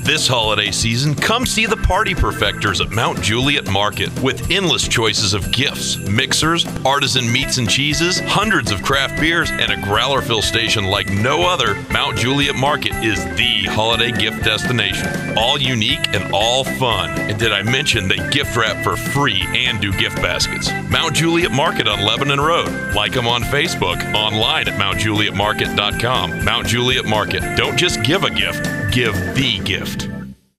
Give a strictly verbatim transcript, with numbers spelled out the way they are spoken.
This holiday season, come see the party perfectors at Mount Juliet Market with endless choices of gifts, mixers, artisan meats and cheeses, hundreds of craft beers, and a growler fill station like no other. Mount Juliet Market is the holiday gift destination. All unique and all fun. And did I mention they gift wrap for free and do gift baskets? Mount Juliet Market on Lebanon Road. Like them on Facebook, online at mount juliet market dot com. Mount Juliet Market. Don't just give a gift, give the gift.